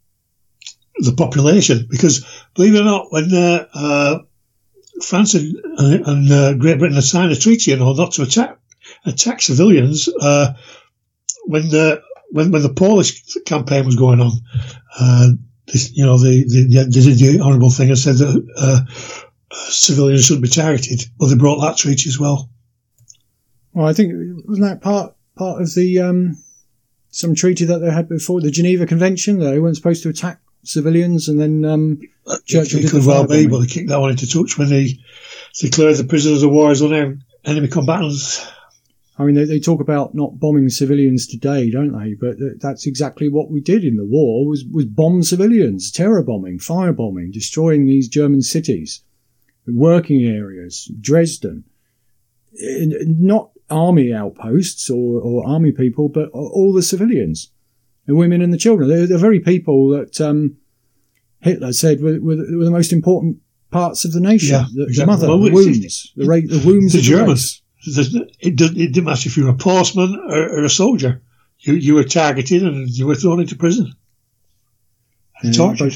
population. Because, believe it or not, when France and Great Britain had signed a treaty not to attack civilians, when the Polish campaign was going on, this, you know, they did the honourable thing and said that civilians shouldn't be targeted. Well, they brought that treaty as well. Well, I think, wasn't that part of the some treaty that they had before, the Geneva Convention, that they weren't supposed to attack civilians, and then Churchill it could well be, but they kicked that one into touch when they declared the prisoners of war as enemy combatants. I mean, they talk about not bombing civilians today, don't they? But that's exactly what we did in the war, was bomb civilians, terror bombing, fire bombing, destroying these German cities, working areas, Dresden. Not army outposts or army people, but all the civilians, the women and the children. They're the very people that Hitler said were the most important parts of the nation. Yeah, the exactly. mother, Well, the wombs, the wombs the of Germans. The It didn't matter if you were a postman or a soldier. You were targeted and you were thrown into prison and tortured.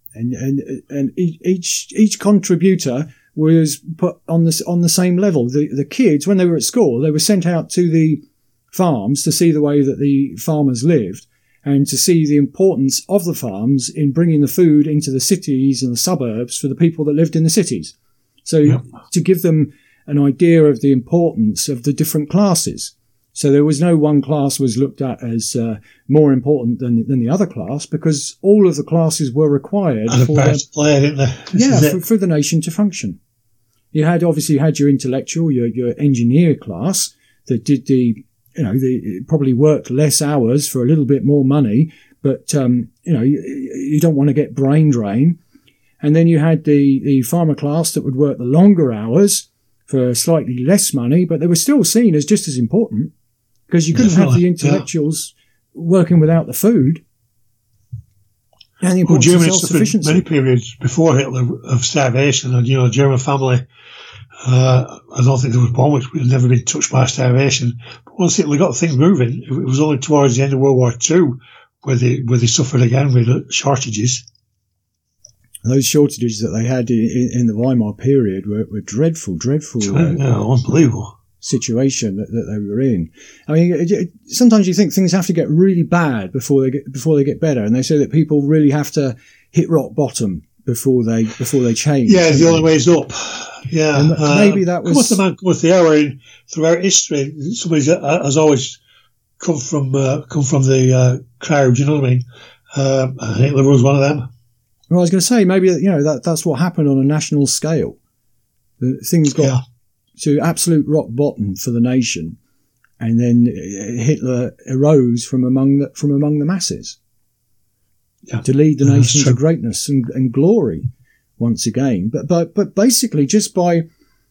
And each contributor was put on the same level. The kids, when they were at school, they were sent out to the farms to see the way that the farmers lived and to see the importance of the farms in bringing the food into the cities and the suburbs for the people that lived in the cities. So to give them an idea of the importance of the different classes. So there was no one class was looked at as more important than the other class, because all of the classes were required for the nation to function. You had your intellectual, your engineer class that did probably worked less hours for a little bit more money, but you don't want to get brain drain. And then you had the farmer class that would work the longer hours for slightly less money, but they were still seen as just as important, because you couldn't have the intellectuals working without the food. And the importance of self-sufficiency. Many periods before Hitler of starvation, and a German family. I don't think there was one which had never been touched by starvation. But once Hitler got things moving, it was only towards the end of World War II where they suffered again with shortages. Those shortages that they had in the Weimar period were dreadful, unbelievable situation that they were in. I mean, sometimes you think things have to get really bad before they get better, and they say that people really have to hit rock bottom before they change. Yeah, the only way is up. Yeah, and maybe that was. Come with the man, come with the hour. Throughout history, somebody has always come from the crowd. You know what I mean? Hitler was one of them. Well, I was going to say, maybe that's what happened on a national scale. Things got to absolute rock bottom for the nation, and then Hitler arose from among the masses to lead the nation to greatness and glory once again. But basically just by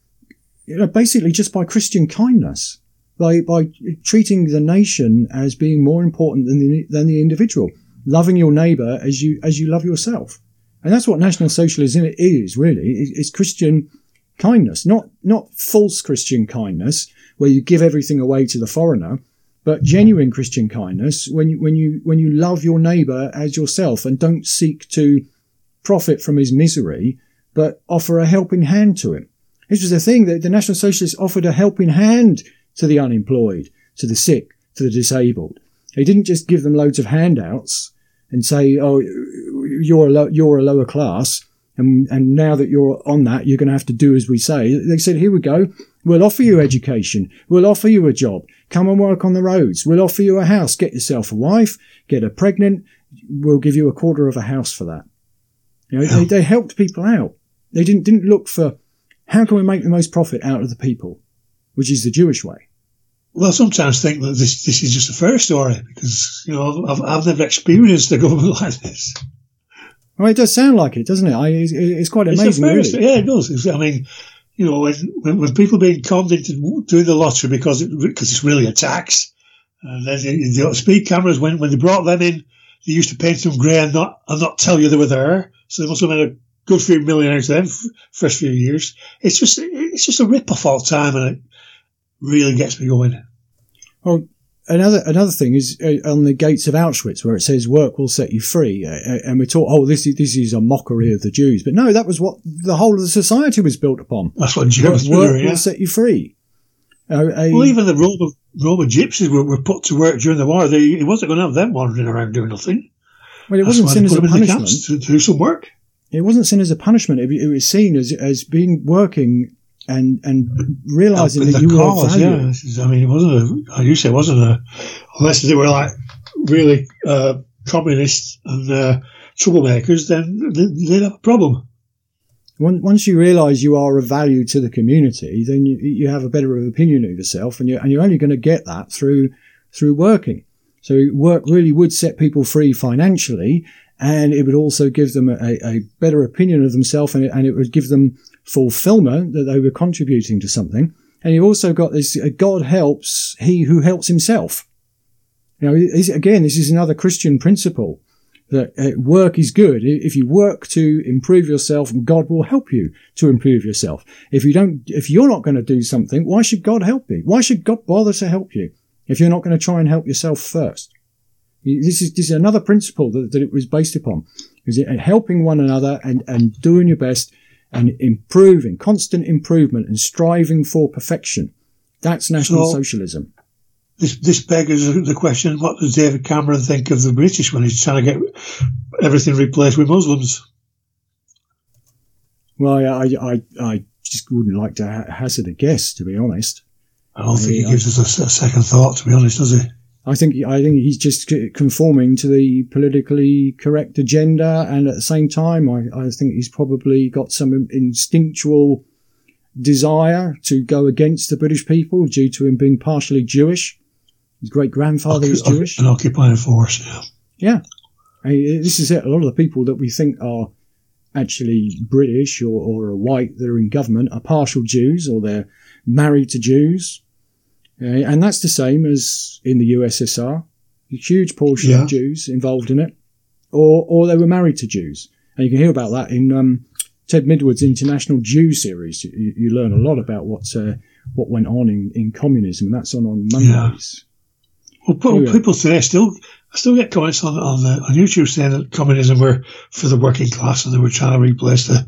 Christian kindness, by treating the nation as being more important than the individual, loving your neighbour as you love yourself. And that's what National Socialism is, really. It's Christian kindness, not false Christian kindness, where you give everything away to the foreigner, but genuine Christian kindness when you love your neighbour as yourself and don't seek to profit from his misery, but offer a helping hand to him. This was the thing, that the National Socialists offered a helping hand to the unemployed, to the sick, to the disabled. They didn't just give them loads of handouts and say, "Oh, you're a lower class, and now that you're on that, you're going to have to do as we say." They said, "Here we go. We'll offer you education. We'll offer you a job. Come and work on the roads. We'll offer you a house. Get yourself a wife. Get her pregnant. We'll give you a quarter of a house for that." They helped people out. They didn't look for how can we make the most profit out of the people, which is the Jewish way. Well, I sometimes think that this is just a fairy story, because I've never experienced a government like this. Well, it does sound like it, doesn't it? It's quite amazing, really. Yeah, it does. I mean, when people are being conned into doing the lottery because it's really a tax, and then the speed cameras, when they brought them in, they used to paint them grey and not tell you they were there. So they must have made a good few million out of them first few years. It's just a rip-off all the time, and it really gets me going. Well, another thing is on the gates of Auschwitz, where it says "work will set you free," and we're taught, this is a mockery of the Jews. But no, that was what the whole of the society was built upon. That's what Jews work will set you free. Well, even the Roma gypsies were put to work during the war. He wasn't going to have them wandering around doing nothing. Well, it wasn't seen as a punishment. To do some work. It wasn't seen as a punishment. It was seen as being working and realising that you were valuable. Yeah. I mean, it wasn't it wasn't a, unless they were like really communists and troublemakers, then they'd have a problem. Once you realise you are of value to the community, then you have a better opinion of yourself, and you're only going to get that through working. So work really would set people free financially, and it would also give them a better opinion of themselves, and it would give them fulfilment that they were contributing to something. And you've also got this: God helps he who helps himself. This is another Christian principle. That work is good. If you work to improve yourself, God will help you to improve yourself. If you're not going to do something, why should God help you? Why should God bother to help you if you're not going to try and help yourself first? This is another principle that it was based upon. Is it helping one another and doing your best and improving, constant improvement and striving for perfection. That's National Socialism. This beggars the question, what does David Cameron think of the British when he's trying to get everything replaced with Muslims? Well, I just wouldn't like to hazard a guess, to be honest. I don't think he gives us a second thought, to be honest, does he? I think he's just conforming to the politically correct agenda, and at the same time, I think he's probably got some instinctual desire to go against the British people due to him being partially Jewish. His great-grandfather was Jewish. An occupying force, yeah. Yeah. This is it. A lot of the people that we think are actually British or are white that are in government are partial Jews, or they're married to Jews. And that's the same as in the USSR. A huge portion of Jews involved in it. Or they were married to Jews. And you can hear about that in Ted Midward's International Jew series. You learn a lot about what went on in communism, and that's on Mondays. Yeah. Well, people today I still get comments on YouTube saying that communism were for the working class, and they were trying to replace the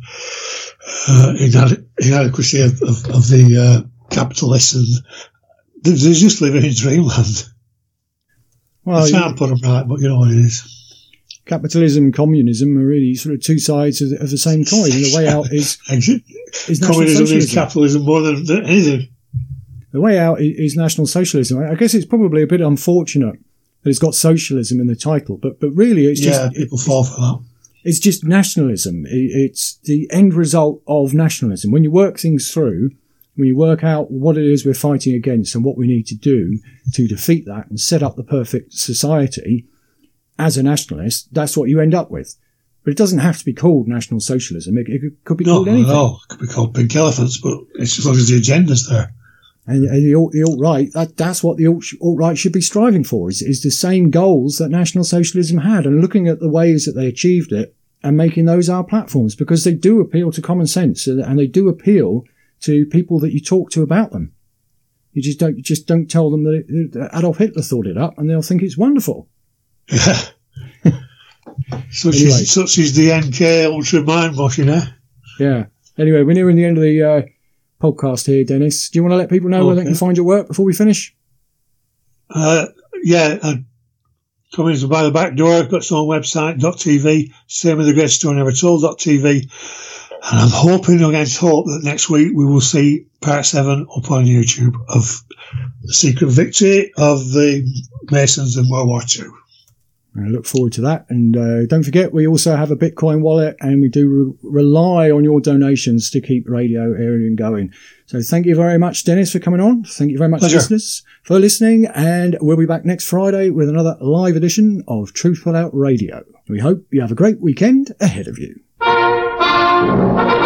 inadequacy of the capitalists, and they're just living in dreamland. Well, I can't put them right, but you know what it is. Capitalism and communism are really sort of two sides of the same coin, and the way out is communism needs capitalism more than anything. The way out is National Socialism. I guess it's probably a bit unfortunate that it's got socialism in the title, but really it's just... people fall for that. It's just nationalism. It's the end result of nationalism. When you work things through, when you work out what it is we're fighting against and what we need to do to defeat that and set up the perfect society as a nationalist, that's what you end up with. But it doesn't have to be called National Socialism. It could be called anything. No, it could be called Pink Elephants, but it's as long as the agenda's there. And the alt-right, that's what the alt-right should be striving for, is the same goals that National Socialism had, and looking at the ways that they achieved it and making those our platforms, because they do appeal to common sense and they do appeal to people that you talk to about them. You just don't tell them that Adolf Hitler thought it up, and they'll think it's wonderful. Yeah. Such is the NK ultra mind washing, eh? Yeah. Anyway, we're nearing the end of the podcast here, Dennis. Do you want to let people know where they can find your work before we finish? Coming by the back door. I've got its own website, .tv, same with the Great Story Never Told, .tv. And I'm hoping against hope that next week we will see part 7 up on YouTube of the secret victory of the Masons in World War II. I look forward to that. And don't forget, we also have a Bitcoin wallet, and we do rely on your donations to keep Radio Aryan going. So thank you very much, Dennis, for coming on. Thank you very much, listeners, for listening. And we'll be back next Friday with another live edition of Truth Without Radio. We hope you have a great weekend ahead of you.